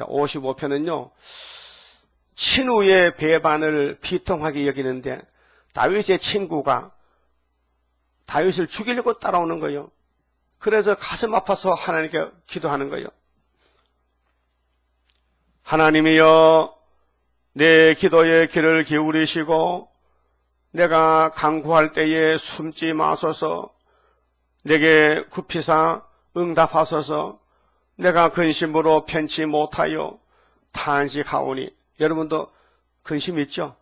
자, 55편은요, 친우의 배반을 비통하게 여기는데, 다윗의 친구가 다윗을 죽이려고 따라오는 거예요. 그래서 가슴 아파서 하나님께 기도하는 거예요. 하나님이여, 내 기도에 귀를 기울이시고 내가 간구할 때에 숨지 마소서. 내게 굽히사 응답하소서. 내가 근심으로 편치 못하여 탄식하오니. 여러분도 근심 있죠?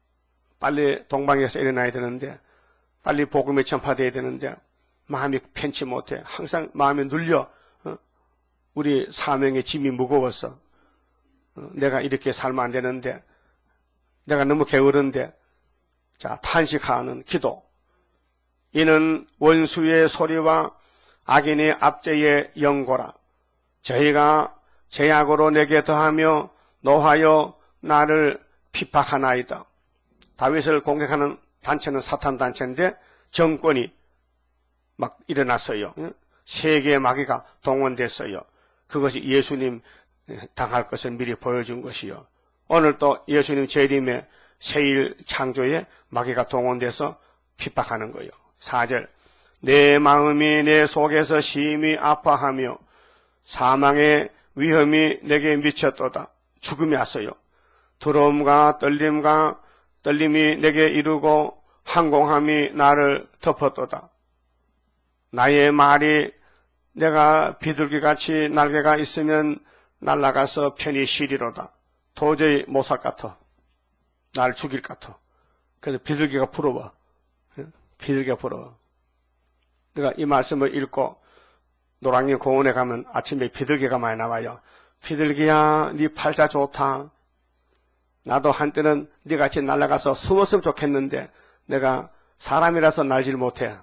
빨리 동방에서 일어나야 되는데, 빨리 복음이 전파되어야 되는데 마음이 편치 못해. 항상 마음이 눌려. 우리 사명의 짐이 무거워서 내가 이렇게 살면 안 되는데, 내가 너무 게으른데. 자, 탄식하는 기도. 이는 원수의 소리와 악인의 압제의 연고라. 저희가 제약으로 내게 더하며 노하여 나를 핍박하나이다. 다윗을 공격하는 단체는 사탄 단체인데 정권이 막 일어났어요. 세계의 마귀가 동원됐어요. 그것이 예수님 당할 것을 미리 보여준 것이요. 오늘 또 예수님 재림의 새일 창조에 마귀가 동원돼서 핍박하는 거예요. 4절. 내 마음이 내 속에서 심히 아파하며 사망의 위험이 내게 미쳤도다. 죽음이 왔어요. 두려움과 떨림이 내게 이르고 항공함이 나를 덮었도다. 나의 말이 내가 비둘기같이 날개가 있으면 날아가서 편히 쉬리로다. 도저히 못 살 것 같아. 날 죽일 것 같아. 그래서 비둘기가 부러워. 비둘기가 부러워. 내가 이 말씀을 읽고 노량진 공원에 가면 아침에 비둘기가 많이 나와요. 비둘기야, 네 팔자 좋다. 나도 한때는 네 같이 날아가서 숨었으면 좋겠는데 내가 사람이라서 날질 못해.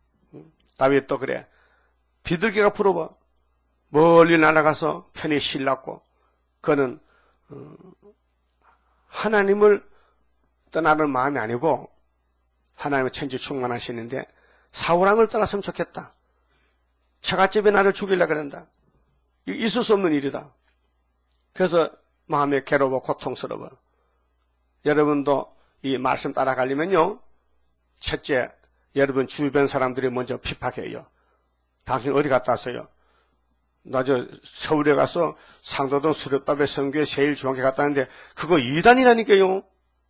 다윗도 그래. 비둘기가 부러워. 멀리 날아가서 편히 쉴라고. 그는 하나님을 떠나는 마음이 아니고 하나님의 천지 충만하시는데 사울왕을 떠났으면 좋겠다. 처갓집에 나를 죽이려고 그런다. 있을 수 없는 일이다. 그래서 마음이 괴로워 고통스러워. 여러분도 이 말씀 따라가려면요, 첫째, 여러분 주변 사람들이 먼저 핍박해요. 당신 어디 갔다 왔어요? 나 서울에 가서 상도동 수렵밥에 성교에 세일 중앙에 갔다 왔는데 그거 이단이라니까요.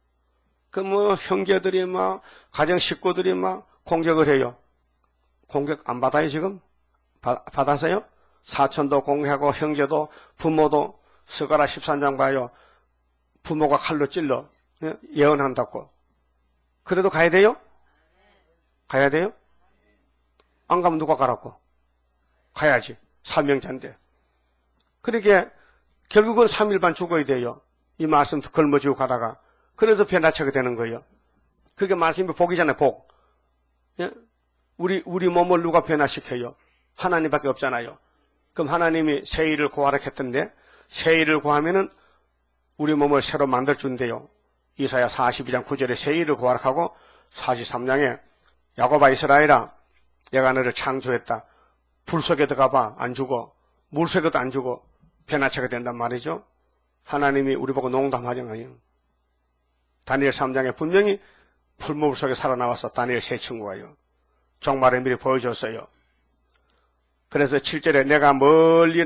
형제들이 가정 식구들이 공격을 해요. 공격 안 받아요 지금? 받았어요? 사촌도 공격하고 형제도 부모도 스가랴 13장 봐요. 부모가 칼로 찔러 예언한다고. 그래도 가야 돼요? 가야 돼요? 안 가면 누가 가라고? 가야지. 사명자인데. 그러게 결국은 3일반 죽어야 돼요. 이 말씀 걸머쥐고 가다가. 그래서 변화체가 되는 거예요. 그게 말씀이 복이잖아요. 복. 예? 우리 몸을 누가 변화시켜요? 하나님밖에 없잖아요. 그럼 하나님이 세일을 구하라 했던데 세일을 구하면은 우리 몸을 새로 만들어준대요. 이사야 42장 9절에 세일을 구하라 하고 43장에 야곱아 이스라엘아 내가 너를 창조했다. 불 속에 들어가봐. 안 죽어. 물 속에도 안 죽어. 변화체가 된단 말이죠. 하나님이 우리 보고 농담하잖아요. 다니엘 3장에 분명히 풀물 속에 살아나와서 다니엘 세 친구가요. 종말의 미리 보여줬어요. 그래서 7절에 내가 멀리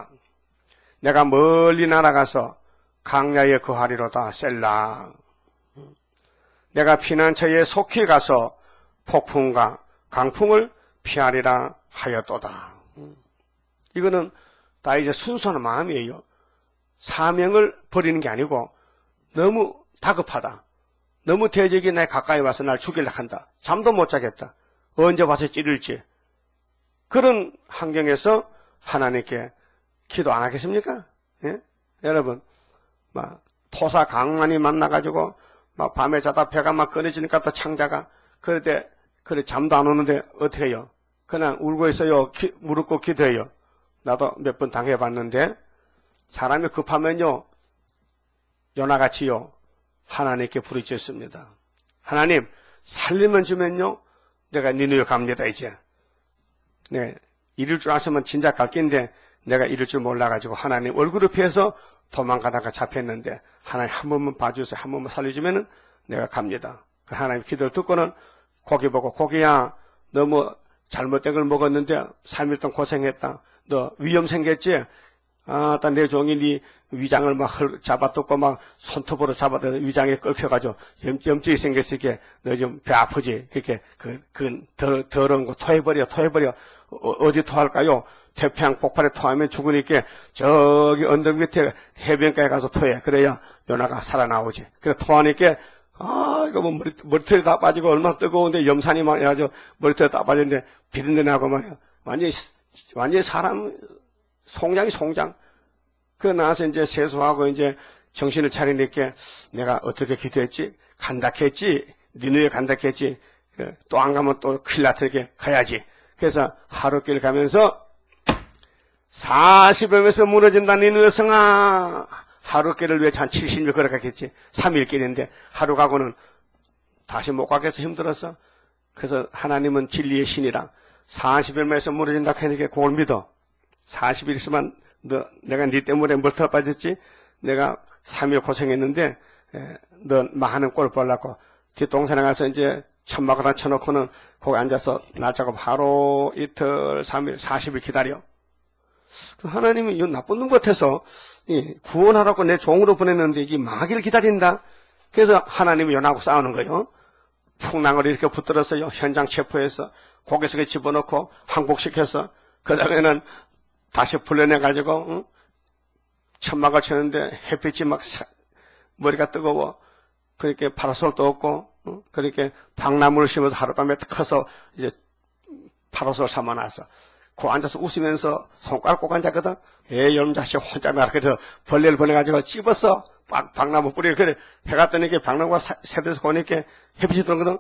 날아가서 강야에 거하리로다. 셀라. 내가 피난처에 속히 가서 폭풍과 강풍을 피하리라 하였도다. 이거는 다 이제 순수한 마음이에요. 사명을 버리는 게 아니고 너무 다급하다. 너무 대적이 내 가까이 와서 날 죽이려고 한다. 잠도 못 자겠다. 언제 와서 찌를지. 그런 환경에서 하나님께 기도 안 하겠습니까? 예? 여러분, 토사 강만이 만나가지고 밤에 자다 배가 꺼내지니까 또 창자가 그럴 잠도 안 오는데 어떻게 해요? 그냥 울고 있어요. 무릎 꿇고 기도해요. 나도 몇 번 당해봤는데 사람이 급하면요 요나같이요 하나님께 부르짖습니다. 하나님 살리면 주면요 내가 니누에 갑니다. 이제 네 이럴 줄 아시면 진작 갈 긴데 내가 이럴 줄 몰라가지고 하나님 얼굴을 피해서 도망가다가 잡혔는데 하나님 한 번만 봐주세요. 한 번만 살려주면은 내가 갑니다. 하나님 기도를 듣고는 고기 보고 고기야 너 뭐 잘못된 걸 먹었는데 3일 동안 고생했다. 너 위험 생겼지? 내 종이 네 위장을 막 잡아뜯고 막 손톱으로 잡아서 위장에 끓여가지고 염증이 생겼으니까 너 좀 배 아프지? 그렇게 더러운 거 토해버려. 어디 토할까요? 태평양 폭발에 토하면 죽으니까 저기 언덕 밑에 해변가에 가서 토해. 그래야 요나가 살아나오지. 그래 토하니까 이거 뭐 머리털이 다 빠지고 얼마나 뜨거운데 염산이 막 해가지고 머리털이 다 빠졌는데 비린내 나고 말이야. 완전히 사람 송장. 그 나와서 이제 세수하고 이제 정신을 차리니까 내가 어떻게 기도했지? 간닥했지? 니누에 간닥했지? 또 안 가면 또 큰일 나트니까 가야지. 그래서 하루길 가면서 40일에서 무너진다 니누의 성아. 하루길을 위해 한 70일 걸어갔겠지. 3일길인데 하루 가고는 다시 못 가겠어. 힘들었어. 그래서 하나님은 진리의 신이라 40일에서 무너진다 하니까 그걸 믿어. 40일 있으면 내가 네 때문에 멀터 빠졌지. 내가 3일 고생했는데 너 많은 꼴 보려고 뒷동산에 가서 이제 천막을 하나 쳐놓고는 거기 앉아서 날짜고 하루 이틀 3일 40일 기다려. 하나님이 이 나쁜 놈 같아서 구원하라고 내 종으로 보냈는데 이게 마귀를 기다린다. 그래서 하나님이 연하고 싸우는 거예요. 풍랑을 이렇게 붙들었어요. 현장 체포해서 고개속에 집어넣고 항복시켜서 그 다음에는 다시 불러내가지고 천막을 치는데 햇빛이 막 머리가 뜨거워. 그렇게 파라솔도 없고 그렇게 박나무를 심어서 하룻밤에 커서 이제 파라솔 삼아놨어. 그 앉아서 웃으면서 손가락 꼭 앉았거든. 여름 자식 혼자 나라. 그래서 벌레를 보내가지고 찝었어. 박나무 뿌리를. 그래 해가 뜨니까 박나무가 새들에서 보니까 햇빛이 들거든.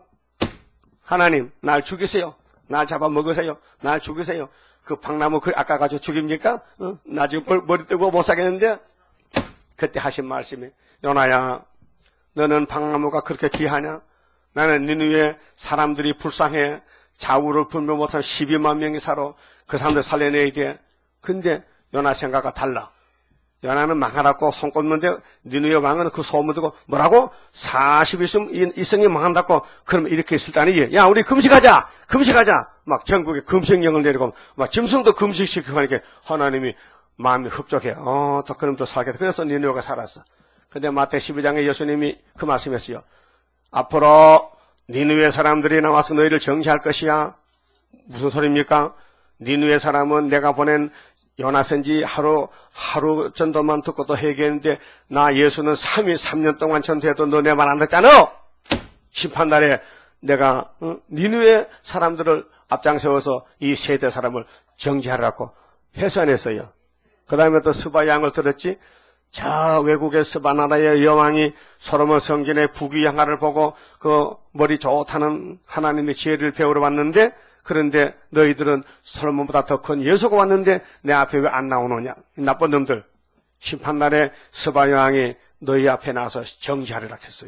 하나님 날 죽이세요. 날 잡아먹으세요. 날 죽이세요. 그 박나무 글 아까 가지고 죽입니까? 나 지금 머리 뜨고 못 사겠는데. 그때 하신 말씀이 요나야 너는 박나무가 그렇게 귀하냐? 나는 니느웨 사람들이 불쌍해. 좌우를 분별 못한 12만 명이 살아. 그 사람들 살려내야 돼. 근데 요나 생각과 달라. 요나는 망하라고 손 꼽는데 니느웨 왕은 그 소문 듣고 뭐라고? 40일 있으면 이 성이 망한다고. 그러면 이렇게 있을 때 아니지. 야 우리 금식하자. 막 전국에 금식령을 내리고 막 짐승도 금식시키고 하니까 하나님이 마음이 흡족해. 또 그럼 또 살겠다. 그래서 니느웨가 살았어. 근데 마태 12장에 예수님이 그 말씀했어요. 앞으로 니느웨 사람들이 나와서 너희를 정죄할 것이야. 무슨 소리입니까? 니느웨 사람은 내가 보낸 요나 선지 하루 전도만 듣고 또 회개했는데 나 예수는 3년 동안 전도해도 너 내 말 안 듣잖아. 심판날에 내가 니느웨 사람들을 앞장세워서 이 세대 사람을 정죄하라고 해산했어요. 그 다음에 또 스바 양을 들었지. 저 외국의 스바 나라의 여왕이 솔로몬 성전의 부귀 양화를 보고 그 머리 좋다는 하나님의 지혜를 배우러 왔는데 그런데 너희들은 솔로몬보다 더 큰 예수가 왔는데 내 앞에 왜 안 나오느냐. 나쁜 놈들. 심판날에 스바 여왕이 너희 앞에 나와서 정지하리라 했어요.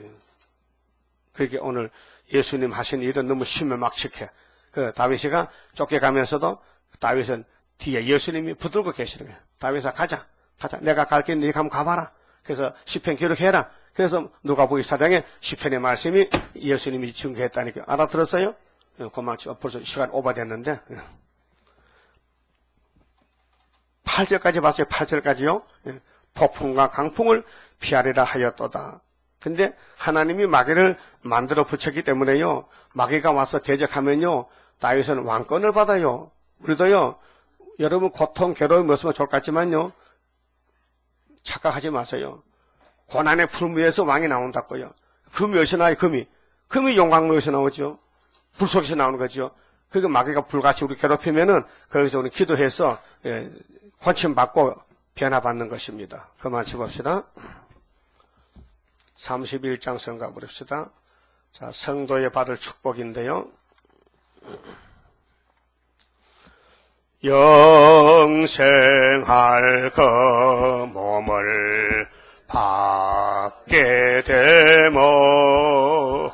그러니까 오늘 예수님 하신 일은 너무 신명막측해. 그 다윗이가 쫓겨가면서도 다윗은 뒤에 예수님이 붙들고 계시는 거예요. 다윗아 가자. 내가 갈게. 네가 한번 가봐라. 그래서 시편 기록해라. 그래서 누가복음 4장에 시편의 말씀이 예수님이 증거했다니까. 알아들었어요? 그만 벌써 시간 오버됐는데 8절까지 봤어요. 8절까지요. 폭풍과 강풍을 피하리라 하였도다. 근데 하나님이 마귀를 만들어 붙였기 때문에요. 마귀가 와서 대적하면요. 다윗은 왕권을 받아요. 우리도요. 여러분 고통, 괴로움이 없으면 좋을 것 같지만요. 착각하지 마세요. 고난의 풀 위에서 왕이 나온다고요. 금이 어디서 나와요? 금이 용광로에서 나오죠. 불 속에서 나오는 거죠. 그러니까 마귀가 불같이 우리 괴롭히면은 거기서 우리 기도해서 고침받고 변화받는 것입니다. 그만 짚읍시다. 31장 성가 부릅시다. 자, 성도에 받을 축복인데요. 영생할 그 몸을 받게 되모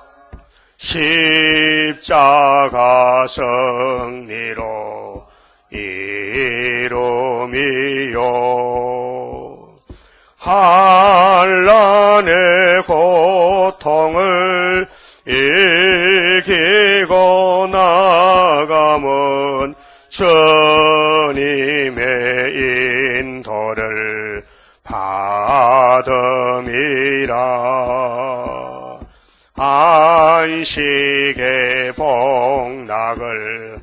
십자가 승리로 이루미 한란의 고통을 이기고 나가면 주님의 인도를 받음이라. 안식의 복락을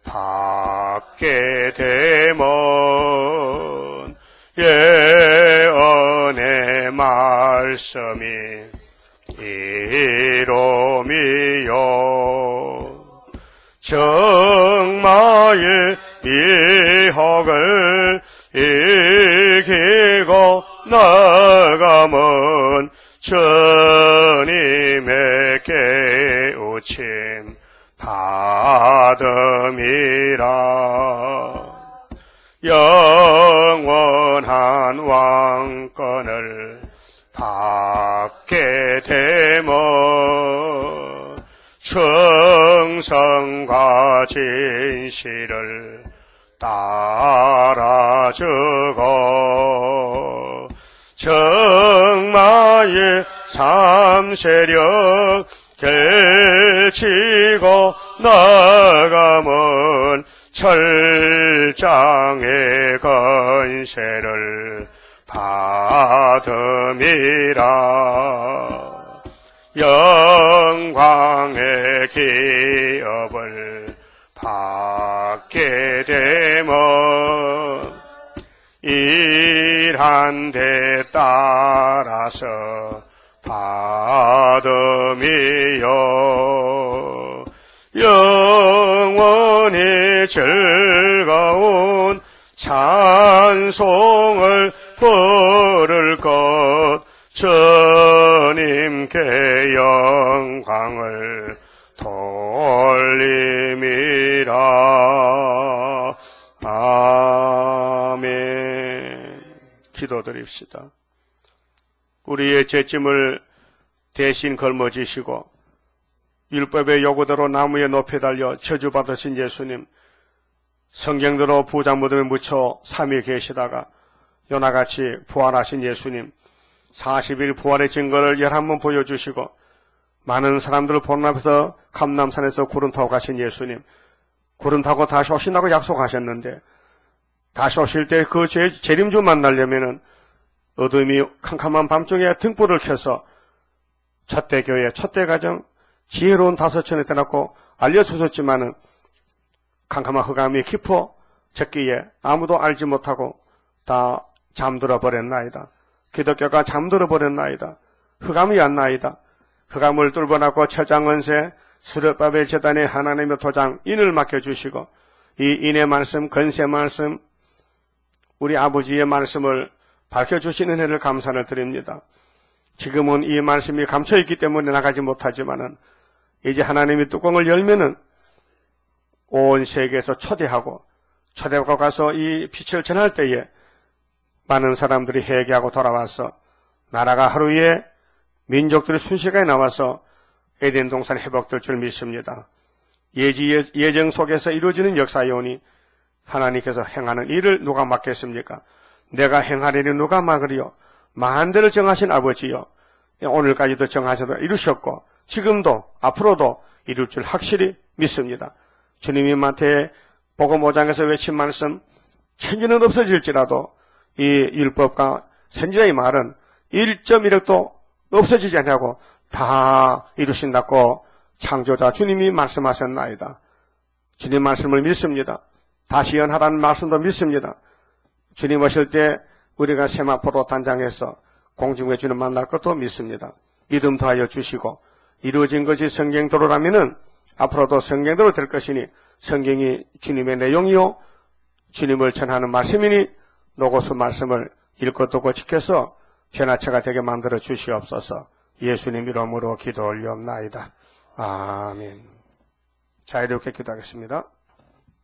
받게 되면 예언의 말씀이 이로미요. 정마의 이혹을 이기고 나가면 주님의 깨우침 받음이라. 영원한 왕권을 받게 되면 충성과 진실을 따라주고 정마의 삼세력 개치고 나가면 철장의 건세를 받음이라. 영광의 기업을 받게 되면 일한 데 따라서 받음이요. 영원히 즐거운 찬송을 부를 것, 주님께 영광을 돌림이라. 아멘. 기도드립시다. 우리의 죄짐을 대신 걸머지시고 율법의 요구대로 나무에 높이 달려 저주받으신 예수님, 성경대로 부장 무덤에 묻혀 3일 계시다가 요나같이 부활하신 예수님, 40일 부활의 증거를 11번 보여주시고 많은 사람들을 보는 앞에서 감람산에서 구름 타고 가신 예수님, 구름 타고 다시 오신다고 약속하셨는데 다시 오실 때 그 재림주 만나려면은 어둠이 캄캄한 밤중에 등불을 켜서 첫대 교회, 첫대 가정, 지혜로운 다섯천에 대놓고 알려주셨지만은 캄캄한 흑암이 깊어졌기에 아무도 알지 못하고 다 잠들어 버렸나이다. 기독교가 잠들어 버렸나이다. 흑암이 왔나이다. 흑암을 뚫어나고 철장은세 수렵바벨 제단의 하나님의 도장 인을 맡겨주시고 이 인의 말씀, 건세 말씀, 우리 아버지의 말씀을 밝혀주시는 은혜를 감사를 드립니다. 지금은 이 말씀이 감춰있기 때문에 나가지 못하지만은 이제 하나님이 뚜껑을 열면은 온 세계에서 초대하고 가서 이 빛을 전할 때에 많은 사람들이 회개하고 돌아와서 나라가 하루에 민족들이 순식간에 나와서 에덴 동산 회복될 줄 믿습니다. 예정 속에서 이루어지는 역사이오니 하나님께서 행하는 일을 누가 막겠습니까? 내가 행하리니 누가 막으리요? 만대를 정하신 아버지요, 오늘까지도 정하셔도 이루셨고 지금도 앞으로도 이룰 줄 확실히 믿습니다. 주님이 마태의 복음 5장에서 외친 말씀, 천지는 없어질지라도 이 율법과 선지자의 말은 1.1억도 없어지지 않냐고 다 이루신다고 창조자 주님이 말씀하셨나이다. 주님 말씀을 믿습니다. 다시 연하라는 말씀도 믿습니다. 주님 오실 때 우리가 세마포로 단장해서 공중에 주님 만날 것도 믿습니다. 믿음 더하여 주시고 이루어진 것이 성경대로라면은 앞으로도 성경대로 될 것이니 성경이 주님의 내용이요 주님을 전하는 말씀이니 노고서 말씀을 읽고 듣고 지켜서 변화체가 되게 만들어 주시옵소서. 예수님 이름으로 기도 올리옵나이다. 아멘. 자, 이렇게 기도하겠습니다.